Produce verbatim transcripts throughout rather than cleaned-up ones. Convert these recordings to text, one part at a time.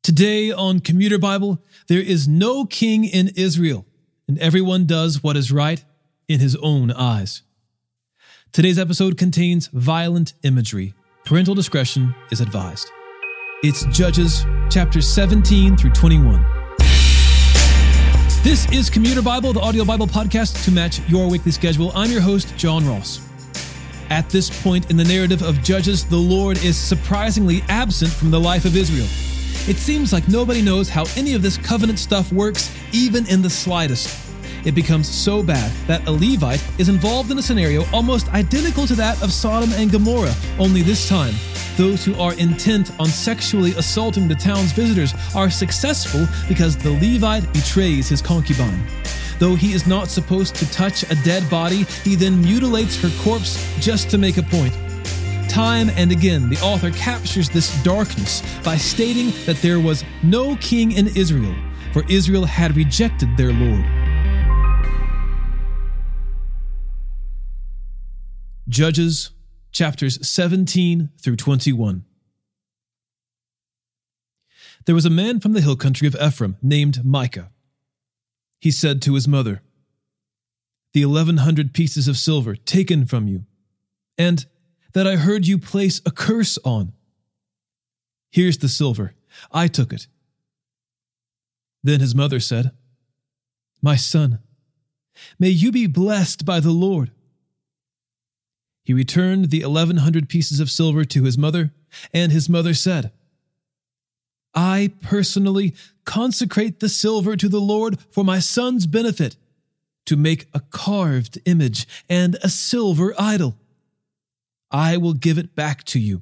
Today on Commuter Bible, there is no king in Israel, and everyone does what is right in his own eyes. Today's episode contains violent imagery. Parental discretion is advised. It's Judges chapters seventeen through twenty-one. This is Commuter Bible, the audio Bible podcast to match your weekly schedule. I'm your host, John Ross. At this point in the narrative of Judges, the Lord is surprisingly absent from the life of Israel. It seems like nobody knows how any of this covenant stuff works, even in the slightest. It becomes so bad that a Levite is involved in a scenario almost identical to that of Sodom and Gomorrah, only this time, those who are intent on sexually assaulting the town's visitors are successful because the Levite betrays his concubine. Though he is not supposed to touch a dead body, he then mutilates her corpse just to make a point. Time and again, the author captures this darkness by stating that there was no king in Israel, for Israel had rejected their Lord. Judges chapters seventeen through twenty-one. There was a man from the hill country of Ephraim named Micah. He said to his mother, "The eleven hundred pieces of silver taken from you, and that I heard you place a curse on. Here's the silver. I took it." Then his mother said, "My son, may you be blessed by the Lord." He returned the eleven hundred pieces of silver to his mother, and his mother said, "I personally consecrate the silver to the Lord for my son's benefit, to make a carved image and a silver idol. I will give it back to you."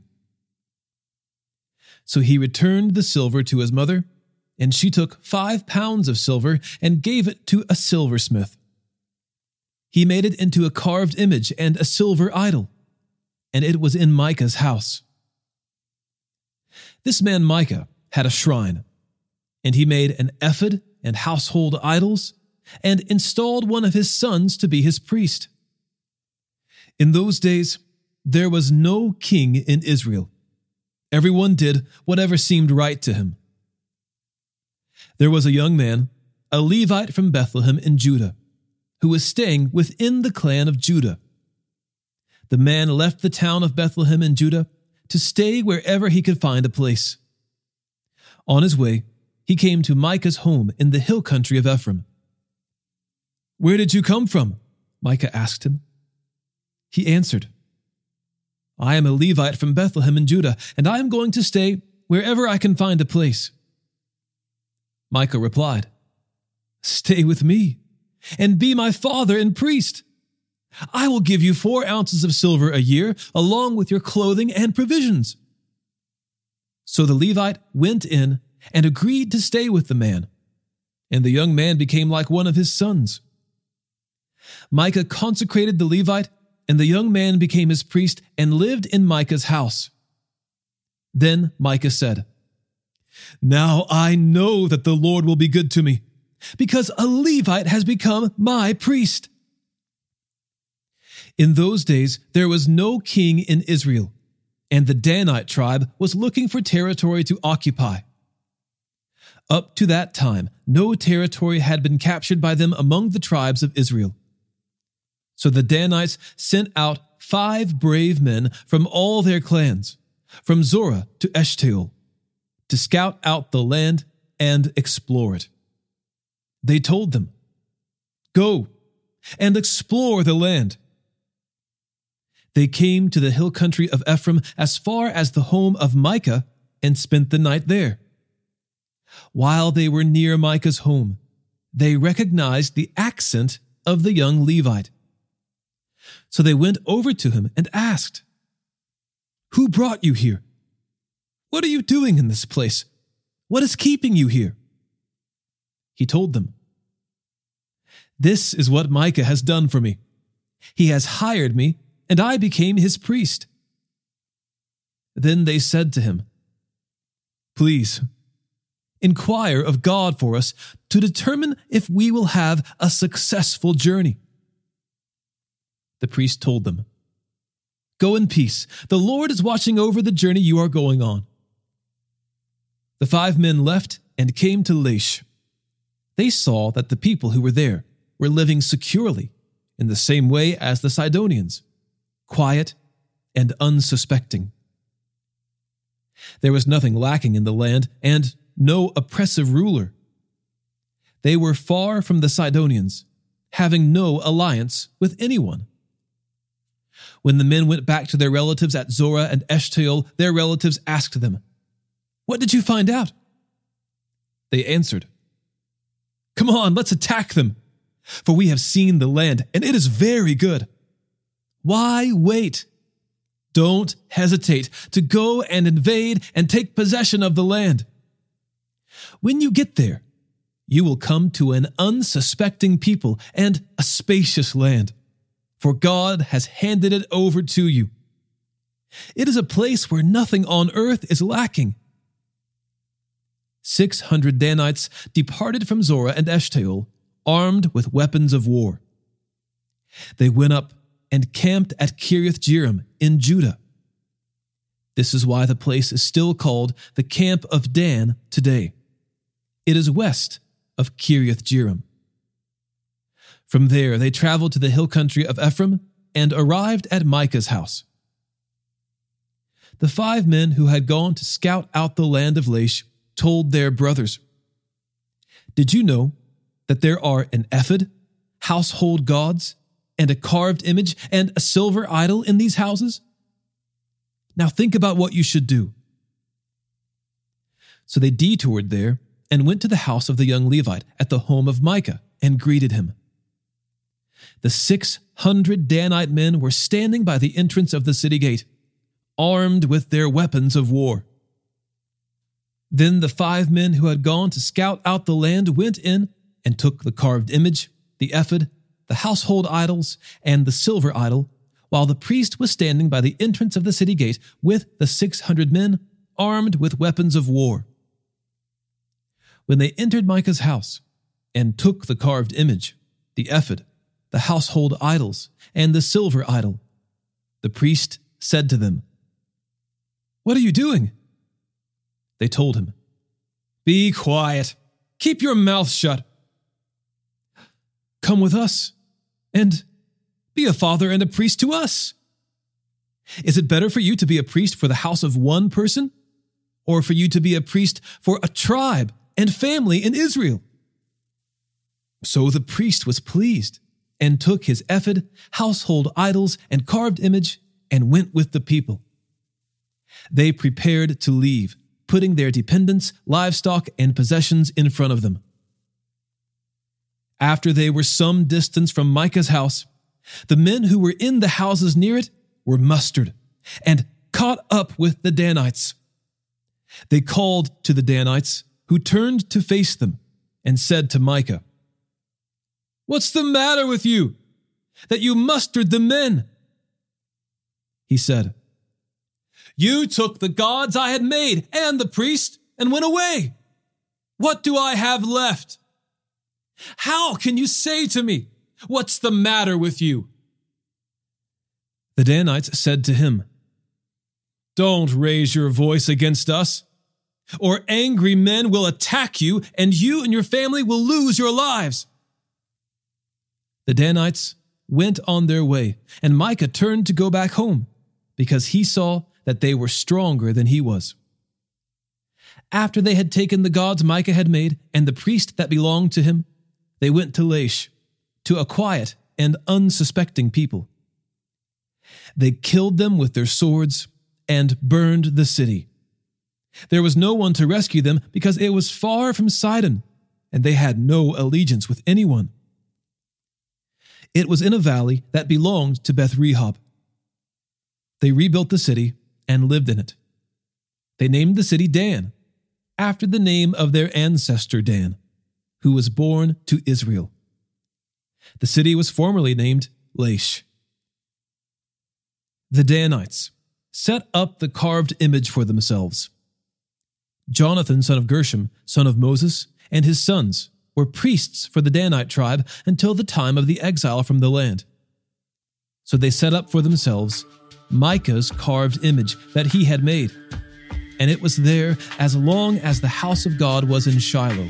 So he returned the silver to his mother, and she took five pounds of silver and gave it to a silversmith. He made it into a carved image and a silver idol, and it was in Micah's house. This man Micah had a shrine, and he made an ephod and household idols, and installed one of his sons to be his priest. In those days, there was no king in Israel. Everyone did whatever seemed right to him. There was a young man, a Levite from Bethlehem in Judah, who was staying within the clan of Judah. The man left the town of Bethlehem in Judah to stay wherever he could find a place. On his way, he came to Micah's home in the hill country of Ephraim. "Where did you come from?" Micah asked him. He answered, "I am a Levite from Bethlehem in Judah, and I am going to stay wherever I can find a place." Micah replied, "Stay with me, and be my father and priest. I will give you four ounces of silver a year, along with your clothing and provisions." So the Levite went in and agreed to stay with the man, and the young man became like one of his sons. Micah consecrated the Levite, and the young man became his priest and lived in Micah's house. Then Micah said, "Now I know that the Lord will be good to me, because a Levite has become my priest." In those days, there was no king in Israel, and the Danite tribe was looking for territory to occupy. Up to that time, no territory had been captured by them among the tribes of Israel. So the Danites sent out five brave men from all their clans, from Zorah to Eshtaol, to scout out the land and explore it. They told them, "Go and explore the land." They came to the hill country of Ephraim as far as the home of Micah and spent the night there. While they were near Micah's home, they recognized the accent of the young Levite. So they went over to him and asked, "Who brought you here? What are you doing in this place? What is keeping you here?" He told them, "This is what Micah has done for me. He has hired me, and I became his priest." Then they said to him, "Please, inquire of God for us to determine if we will have a successful journey." The priest told them, "Go in peace. The Lord is watching over the journey you are going on." The five men left and came to Laish. They saw that the people who were there were living securely in the same way as the Sidonians, quiet and unsuspecting. There was nothing lacking in the land and no oppressive ruler. They were far from the Sidonians, having no alliance with anyone. When the men went back to their relatives at Zorah and Eshtaol, their relatives asked them, "What did you find out?" They answered, "Come on, let's attack them, for we have seen the land, and it is very good. Why wait? Don't hesitate to go and invade and take possession of the land. When you get there, you will come to an unsuspecting people and a spacious land, for God has handed it over to you. It is a place where nothing on earth is lacking." Six hundred Danites departed from Zorah and Eshtaol, armed with weapons of war. They went up and camped at Kiriath-Jearim in Judah. This is why the place is still called the Camp of Dan today. It is west of Kiriath-Jearim. From there, they traveled to the hill country of Ephraim and arrived at Micah's house. The five men who had gone to scout out the land of Laish told their brothers, "Did you know that there are an ephod, household gods, and a carved image and a silver idol in these houses? Now think about what you should do." So they detoured there and went to the house of the young Levite at the home of Micah and greeted him. The six hundred Danite men were standing by the entrance of the city gate, armed with their weapons of war. Then the five men who had gone to scout out the land went in and took the carved image, the ephod, the household idols, and the silver idol, while the priest was standing by the entrance of the city gate with the six hundred men armed with weapons of war. When they entered Micah's house and took the carved image, the ephod, the household idols, and the silver idol, the priest said to them, "What are you doing?" They told him, "Be quiet. Keep your mouth shut. Come with us and be a father and a priest to us. Is it better for you to be a priest for the house of one person, or for you to be a priest for a tribe and family in Israel?" So the priest was pleased and took his ephod, household idols, and carved image and went with the people. They prepared to leave, putting their dependents, livestock, and possessions in front of them. After they were some distance from Micah's house, the men who were in the houses near it were mustered and caught up with the Danites. They called to the Danites, who turned to face them and said to Micah, "What's the matter with you, that you mustered the men?" He said, "You took the gods I had made and the priest and went away. What do I have left? How can you say to me, 'What's the matter with you?'" The Danites said to him, "Don't raise your voice against us, or angry men will attack you, and you and your family will lose your lives." The Danites went on their way, and Micah turned to go back home, because he saw that they were stronger than he was. After they had taken the gods Micah had made and the priest that belonged to him, they went to Laish, to a quiet and unsuspecting people. They killed them with their swords and burned the city. There was no one to rescue them because it was far from Sidon, and they had no allegiance with anyone. It was in a valley that belonged to Beth-rehob. They rebuilt the city and lived in it. They named the city Dan, after the name of their ancestor Dan, who was born to Israel. The city was formerly named Laish. The Danites set up the carved image for themselves. Jonathan, son of Gershom, son of Moses, and his sons were priests for the Danite tribe until the time of the exile from the land. So they set up for themselves Micah's carved image that he had made. and it was there as long as the house of God was in Shiloh.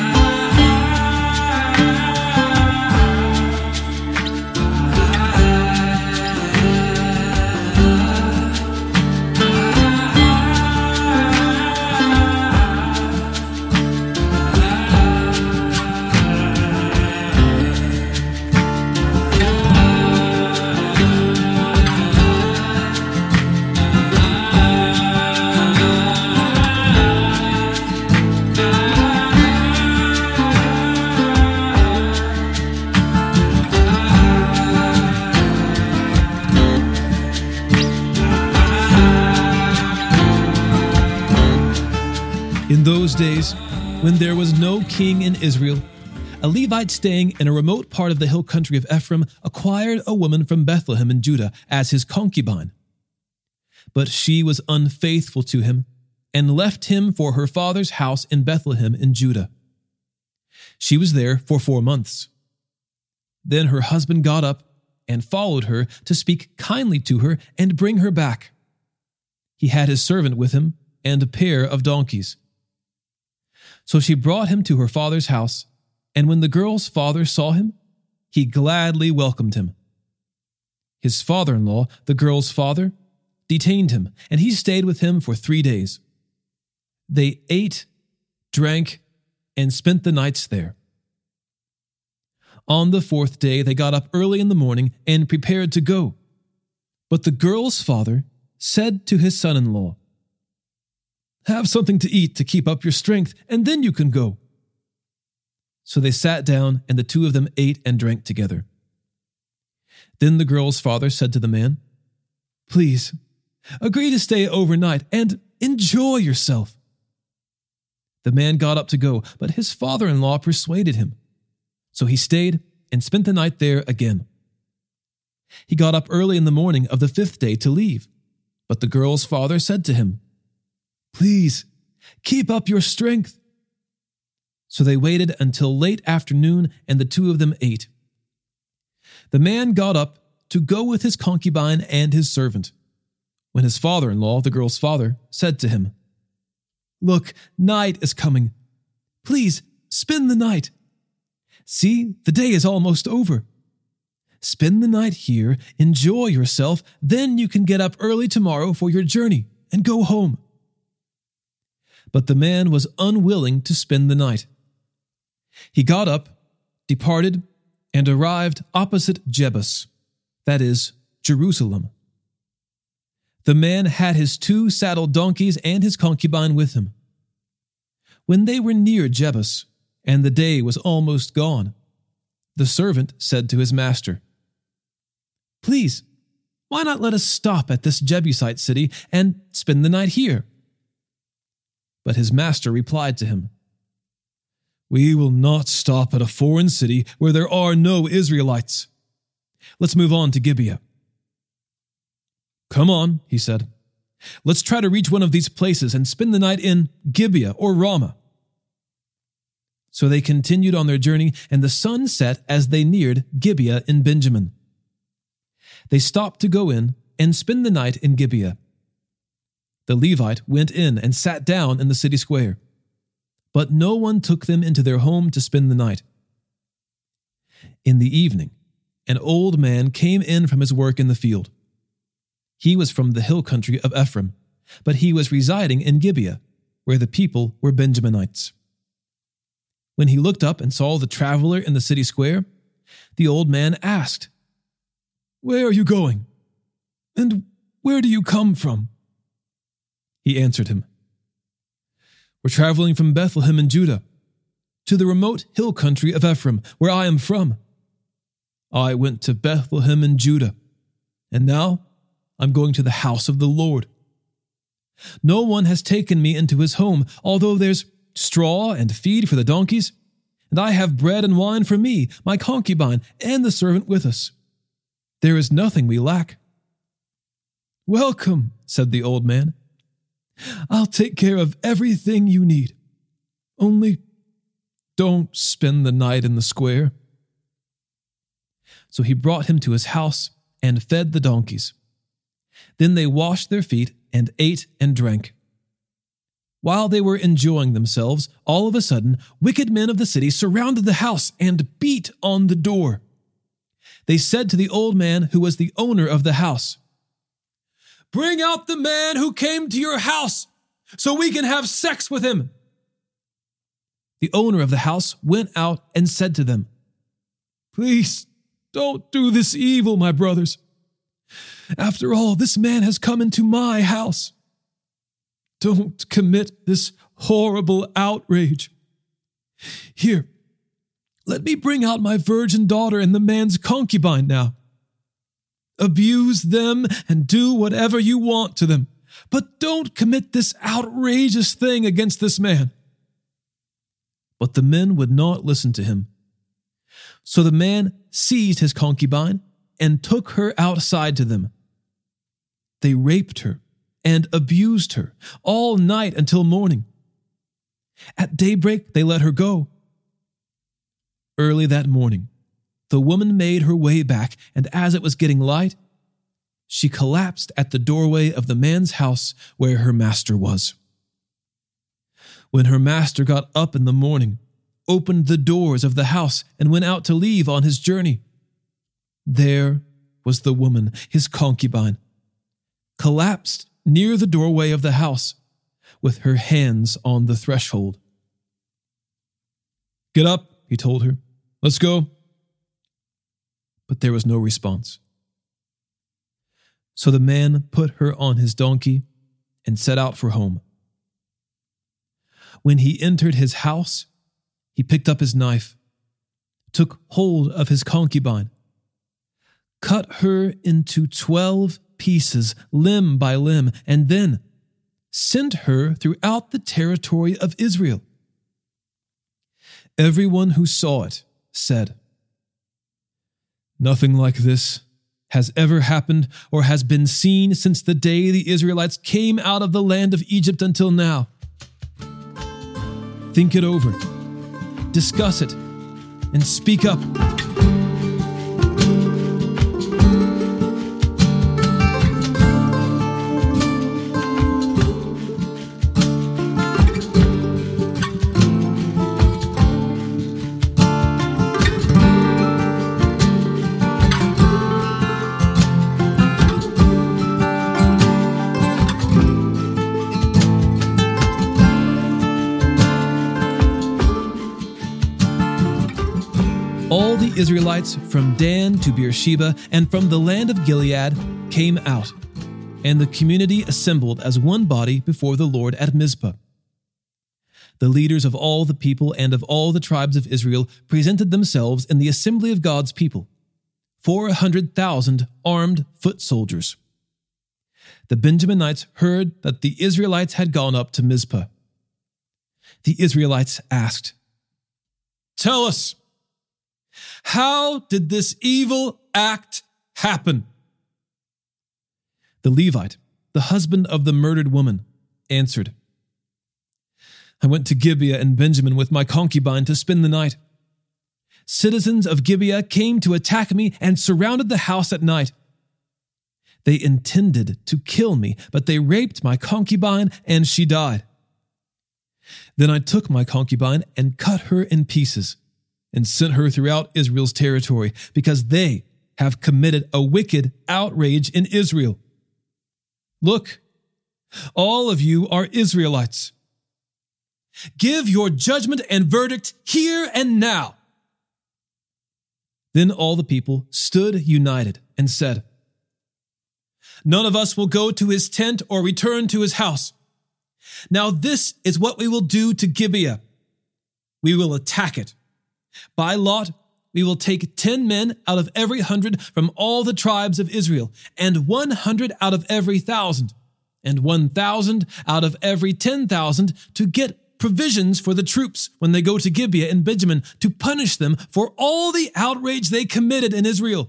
In those days, when there was no king in Israel, a Levite staying in a remote part of the hill country of Ephraim acquired a woman from Bethlehem in Judah as his concubine. But she was unfaithful to him and left him for her father's house in Bethlehem in Judah. She was there for four months. Then her husband got up and followed her to speak kindly to her and bring her back. He had his servant with him and a pair of donkeys. So she brought him to her father's house, and when the girl's father saw him, he gladly welcomed him. His father-in-law, the girl's father, detained him, and he stayed with him for three days. They ate, drank, and spent the nights there. On the fourth day they got up early in the morning and prepared to go. But the girl's father said to his son-in-law, "Have something to eat to keep up your strength, and then you can go." So they sat down, and the two of them ate and drank together. Then the girl's father said to the man, "Please, agree to stay overnight and enjoy yourself." The man got up to go, but his father-in-law persuaded him. So he stayed and spent the night there again. He got up early in the morning of the fifth day to leave, but the girl's father said to him, "Please, keep up your strength." So they waited until late afternoon, and the two of them ate. The man got up to go with his concubine and his servant, when his father-in-law, the girl's father, said to him, "Look, night is coming. Please, spend the night. See, the day is almost over. Spend the night here, enjoy yourself, then you can get up early tomorrow for your journey and go home." But the man was unwilling to spend the night. He got up, departed, and arrived opposite Jebus, that is, Jerusalem. The man had his two saddled donkeys and his concubine with him. When they were near Jebus, and the day was almost gone, the servant said to his master, "Please, why not let us stop at this Jebusite city and spend the night here?" But his master replied to him, "We will not stop at a foreign city where there are no Israelites. Let's move on to Gibeah." "Come on," he said. "Let's try to reach one of these places and spend the night in Gibeah or Ramah." So they continued on their journey, and the sun set as they neared Gibeah in Benjamin. They stopped to go in and spend the night in Gibeah. The Levite went in and sat down in the city square, but no one took them into their home to spend the night. In the evening, an old man came in from his work in the field. He was from the hill country of Ephraim, but he was residing in Gibeah, where the people were Benjaminites. When he looked up and saw the traveler in the city square, the old man asked, "Where are you going? And where do you come from?" He answered him, "We're traveling from Bethlehem in Judah to the remote hill country of Ephraim, where I am from. I went to Bethlehem in Judah, and now I'm going to the house of the Lord. No one has taken me into his home, although there's straw and feed for the donkeys, and I have bread and wine for me, my concubine, and the servant with us. There is nothing we lack." "Welcome," said the old man. "I'll take care of everything you need. Only don't spend the night in the square." So he brought him to his house and fed the donkeys. Then they washed their feet and ate and drank. While they were enjoying themselves, all of a sudden, wicked men of the city surrounded the house and beat on the door. They said to the old man who was the owner of the house, "Bring out the man who came to your house so we can have sex with him." The owner of the house went out and said to them, "Please don't do this evil, my brothers. After all, this man has come into my house. Don't commit this horrible outrage. Here, let me bring out my virgin daughter and the man's concubine now. Abuse them and do whatever you want to them, but don't commit this outrageous thing against this man." But the men would not listen to him. So the man seized his concubine and took her outside to them. They raped her and abused her all night until morning. At daybreak, they let her go. Early that morning, the woman made her way back, and as it was getting light, she collapsed at the doorway of the man's house where her master was. When her master got up in the morning, opened the doors of the house, and went out to leave on his journey, there was the woman, his concubine, collapsed near the doorway of the house, with her hands on the threshold. "Get up," he told her. "Let's go." But there was no response. So the man put her on his donkey and set out for home. When he entered his house, he picked up his knife, took hold of his concubine, cut her into twelve pieces, limb by limb, and then sent her throughout the territory of Israel. Everyone who saw it said, "Nothing like this has ever happened or has been seen since the day the Israelites came out of the land of Egypt until now." Think it over, discuss it, and speak up. All the Israelites from Dan to Beersheba and from the land of Gilead came out, and the community assembled as one body before the Lord at Mizpah. The leaders of all the people and of all the tribes of Israel presented themselves in the assembly of God's people, four hundred thousand armed foot soldiers. The Benjaminites heard that the Israelites had gone up to Mizpah. The Israelites asked, "Tell us, how did this evil act happen?" The Levite, the husband of the murdered woman, answered, "I went to Gibeah and Benjamin with my concubine to spend the night. Citizens of Gibeah came to attack me and surrounded the house at night. They intended to kill me, but they raped my concubine and she died. Then I took my concubine and cut her in pieces and sent her throughout Israel's territory, because they have committed a wicked outrage in Israel. Look, all of you are Israelites. Give your judgment and verdict here and now." Then all the people stood united and said, "None of us will go to his tent or return to his house. Now this is what we will do to Gibeah. We will attack it. By lot, we will take ten men out of every hundred from all the tribes of Israel, and one hundred out of every thousand, and one thousand out of every ten thousand to get provisions for the troops when they go to Gibeah and Benjamin, to punish them for all the outrage they committed in Israel."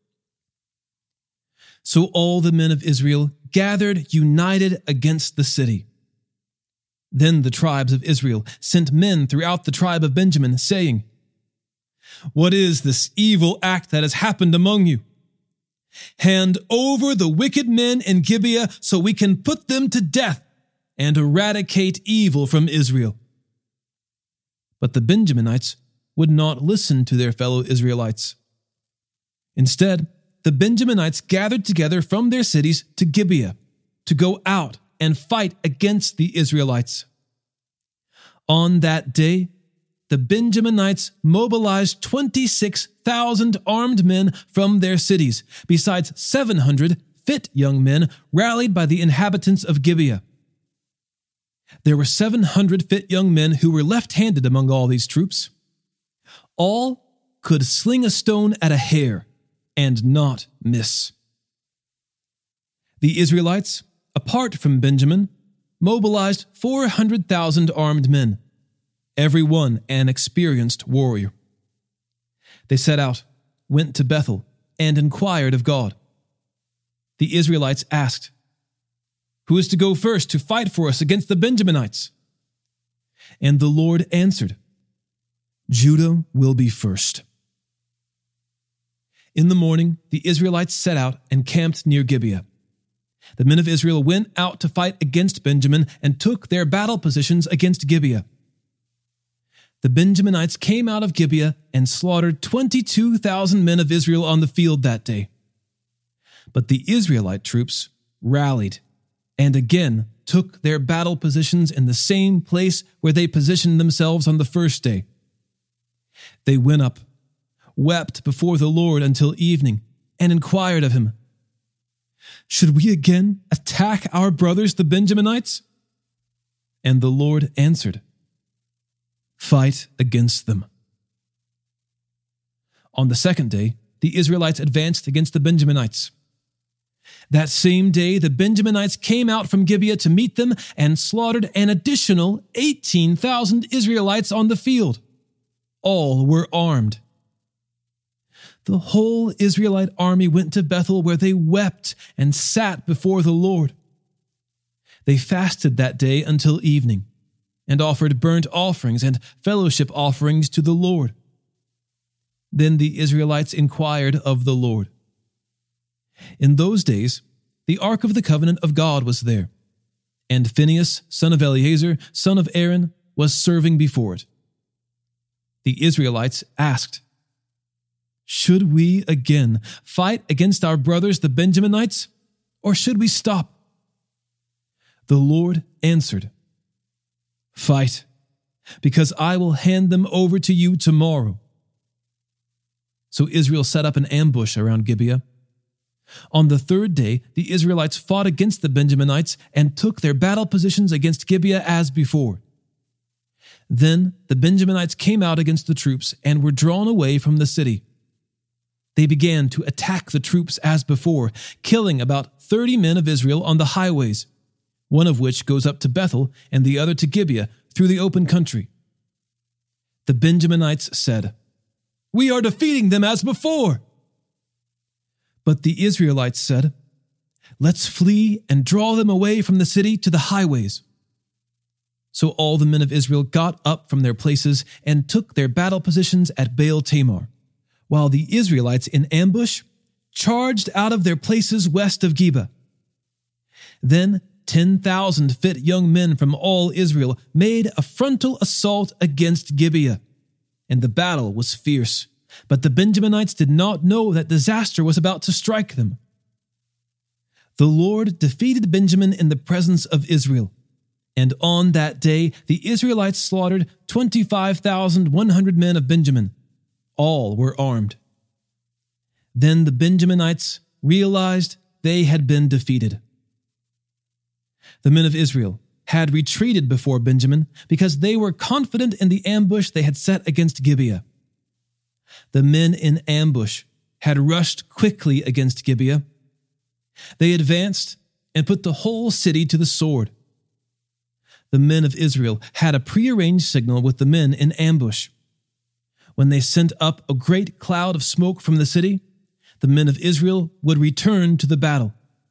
So all the men of Israel gathered united against the city. Then the tribes of Israel sent men throughout the tribe of Benjamin, saying, "What is this evil act that has happened among you? Hand over the wicked men in Gibeah so we can put them to death, and eradicate evil from Israel." But the Benjaminites would not listen to their fellow Israelites. Instead, the Benjaminites gathered together from their cities to Gibeah to go out and fight against the Israelites. On that day, the Benjaminites mobilized twenty-six thousand armed men from their cities, besides seven hundred fit young men rallied by the inhabitants of Gibeah. There were seven hundred fit young men who were left-handed among all these troops. All could sling a stone at a hair and not miss. The Israelites, apart from Benjamin, mobilized four hundred thousand armed men, every one an experienced warrior. They set out, went to Bethel, and inquired of God. The Israelites asked, "Who is to go first to fight for us against the Benjaminites?" And the Lord answered, "Judah will be first." In the morning, the Israelites set out and camped near Gibeah. The men of Israel went out to fight against Benjamin and took their battle positions against Gibeah. The Benjaminites came out of Gibeah and slaughtered twenty-two thousand men of Israel on the field that day. But the Israelite troops rallied and again took their battle positions in the same place where they positioned themselves on the first day. They went up, wept before the Lord until evening, and inquired of him, "Should we again attack our brothers the Benjaminites?" And the Lord answered, "Fight against them." On the second day, the Israelites advanced against the Benjaminites. That same day, the Benjaminites came out from Gibeah to meet them and slaughtered an additional eighteen thousand Israelites on the field. All were armed. The whole Israelite army went to Bethel, where they wept and sat before the Lord. They fasted that day until evening, and offered burnt offerings and fellowship offerings to the Lord. Then the Israelites inquired of the Lord. In those days, the ark of the covenant of God was there, and Phinehas, son of Eleazar, son of Aaron, was serving before it. The Israelites asked, "Should we again fight against our brothers the Benjaminites, or should we stop?" The Lord answered, "Fight, because I will hand them over to you tomorrow." So Israel set up an ambush around Gibeah. On the third day, the Israelites fought against the Benjaminites and took their battle positions against Gibeah as before. Then the Benjaminites came out against the troops and were drawn away from the city. They began to attack the troops as before, killing about thirty men of Israel on the highways, one of which goes up to Bethel and the other to Gibeah through the open country. The Benjaminites said, "We are defeating them as before." But the Israelites said, "Let's flee and draw them away from the city to the highways." So all the men of Israel got up from their places and took their battle positions at Baal Tamar, while the Israelites in ambush charged out of their places west of Geba. Then ten thousand fit young men from all Israel made a frontal assault against Gibeah, and the battle was fierce. But the Benjaminites did not know that disaster was about to strike them. The Lord defeated Benjamin in the presence of Israel, and on that day the Israelites slaughtered twenty-five thousand one hundred men of Benjamin. All were armed. Then the Benjaminites realized they had been defeated. The men of Israel had retreated before Benjamin because they were confident in the ambush they had set against Gibeah. The men in ambush had rushed quickly against Gibeah. They advanced and put the whole city to the sword. The men of Israel had a prearranged signal with the men in ambush. When they sent up a great cloud of smoke from the city, the men of Israel would return to the battle.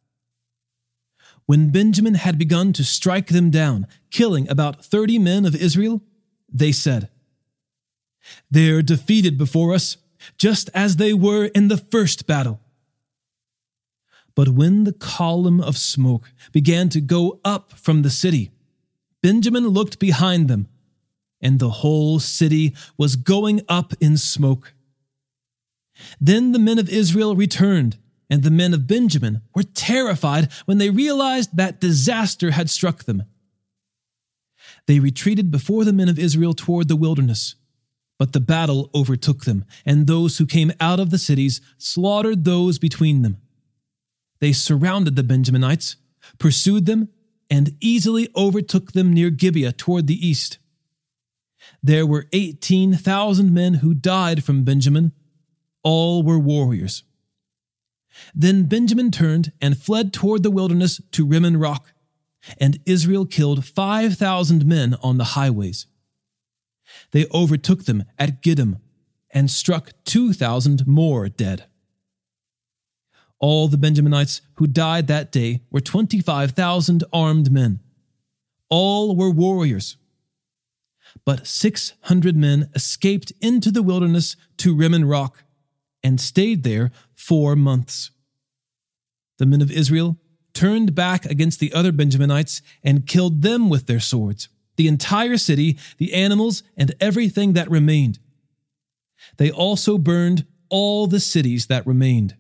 When Benjamin had begun to strike them down, killing about thirty men of Israel, they said, "They're defeated before us, just as they were in the first battle." But when the column of smoke began to go up from the city, Benjamin looked behind them, and the whole city was going up in smoke. Then the men of Israel returned, and the men of Benjamin were terrified when they realized that disaster had struck them. They retreated before the men of Israel toward the wilderness, but the battle overtook them, and those who came out of the cities slaughtered those between them. They surrounded the Benjaminites, pursued them, and easily overtook them near Gibeah toward the east. There were eighteen thousand men who died from Benjamin. All were warriors. Then Benjamin turned and fled toward the wilderness to Rimmon Rock, and Israel killed five thousand men on the highways. They overtook them at Gidom and struck two thousand more dead. All the Benjaminites who died that day were twenty-five thousand armed men. All were warriors. But six hundred men escaped into the wilderness to Rimmon Rock and stayed there four months. The men of Israel turned back against the other Benjaminites and killed them with their swords, the entire city, the animals, and everything that remained. They also burned all the cities that remained.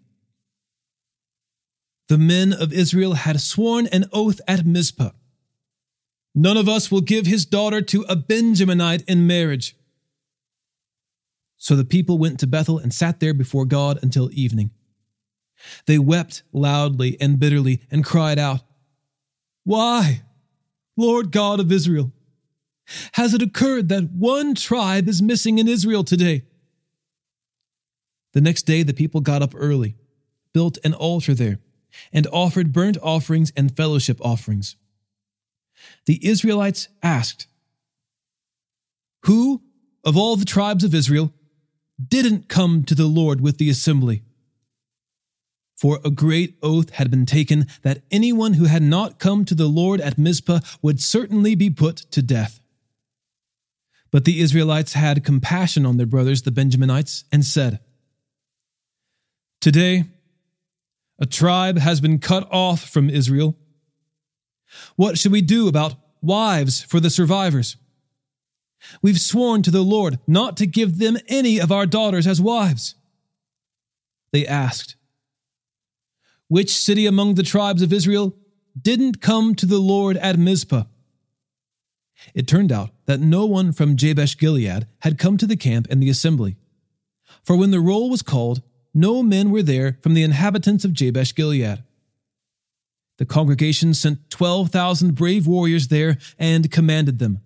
The men of Israel had sworn an oath at Mizpah. None of us will give his daughter to a Benjaminite in marriage. So the people went to Bethel and sat there before God until evening. They wept loudly and bitterly and cried out, "Why, Lord God of Israel, has it occurred that one tribe is missing in Israel today?" The next day the people got up early, built an altar there, and offered burnt offerings and fellowship offerings. The Israelites asked, "Who of all the tribes of Israel didn't come to the Lord with the assembly?" For a great oath had been taken that anyone who had not come to the Lord at Mizpah would certainly be put to death. But the Israelites had compassion on their brothers, the Benjaminites, and said, "Today, a tribe has been cut off from Israel. What should we do about wives for the survivors? We've sworn to the Lord not to give them any of our daughters as wives." They asked, "Which city among the tribes of Israel didn't come to the Lord at Mizpah?" It turned out that no one from Jabesh Gilead had come to the camp and the assembly. For when the roll was called, no men were there from the inhabitants of Jabesh Gilead. The congregation sent twelve thousand brave warriors there and commanded them,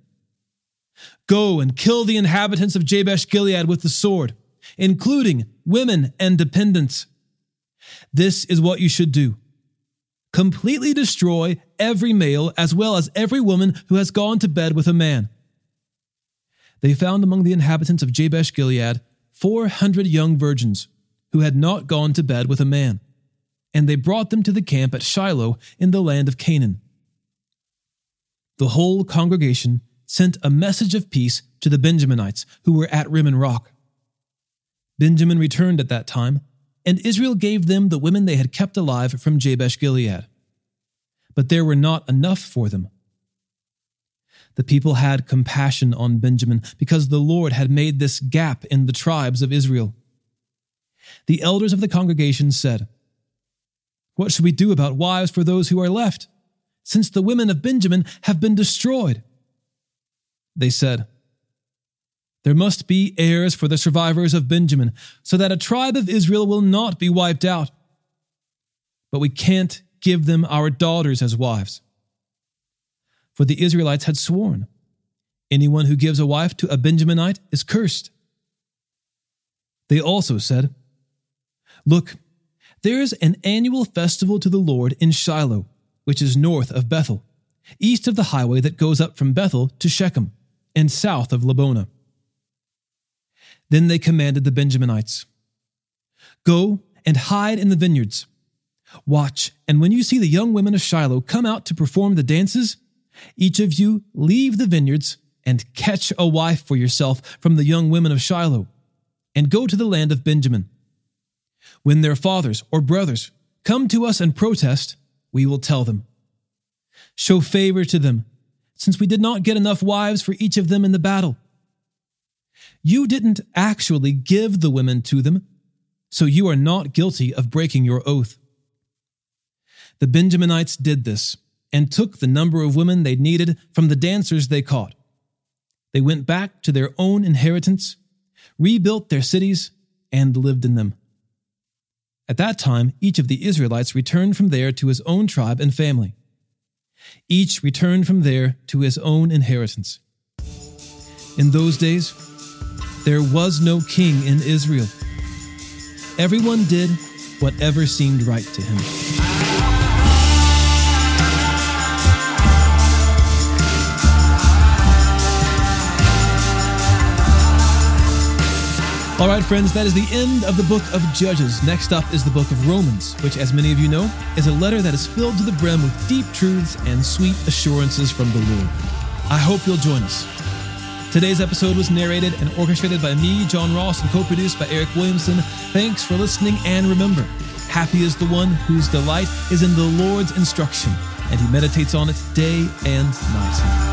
"Go and kill the inhabitants of Jabesh Gilead with the sword, including women and dependents. This is what you should do. Completely destroy every male as well as every woman who has gone to bed with a man." They found among the inhabitants of Jabesh Gilead four hundred young virgins who had not gone to bed with a man, and they brought them to the camp at Shiloh in the land of Canaan. The whole congregation sent a message of peace to the Benjaminites who were at Rimmon Rock. Benjamin returned at that time, and Israel gave them the women they had kept alive from Jabesh Gilead. But there were not enough for them. The people had compassion on Benjamin because the Lord had made this gap in the tribes of Israel. The elders of the congregation said, "What should we do about wives for those who are left, since the women of Benjamin have been destroyed?" They said, "There must be heirs for the survivors of Benjamin, so that a tribe of Israel will not be wiped out. But we can't give them our daughters as wives." For the Israelites had sworn, "Anyone who gives a wife to a Benjaminite is cursed." They also said, "Look, there is an annual festival to the Lord in Shiloh, which is north of Bethel, east of the highway that goes up from Bethel to Shechem, and south of Lebonah." Then they commanded the Benjaminites, "Go and hide in the vineyards. Watch, and when you see the young women of Shiloh come out to perform the dances, each of you leave the vineyards and catch a wife for yourself from the young women of Shiloh, and go to the land of Benjamin. When their fathers or brothers come to us and protest, we will tell them. Show favor to them, since we did not get enough wives for each of them in the battle. You didn't actually give the women to them, so you are not guilty of breaking your oath. The Benjaminites did this and took the number of women they needed from the dancers they caught. They went back to their own inheritance, rebuilt their cities, and lived in them. At that time, each of the Israelites returned from there to his own tribe and family. Each returned from there to his own inheritance. In those days, there was no king in Israel. Everyone did whatever seemed right to him. All right, friends, that is the end of the book of Judges. Next up is the book of Romans, which, as many of you know, is a letter that is filled to the brim with deep truths and sweet assurances from the Lord. I hope you'll join us. Today's episode was narrated and orchestrated by me, John Ross, and co-produced by Eric Williamson. Thanks for listening, and remember, happy is the one whose delight is in the Lord's instruction, and he meditates on it day and night.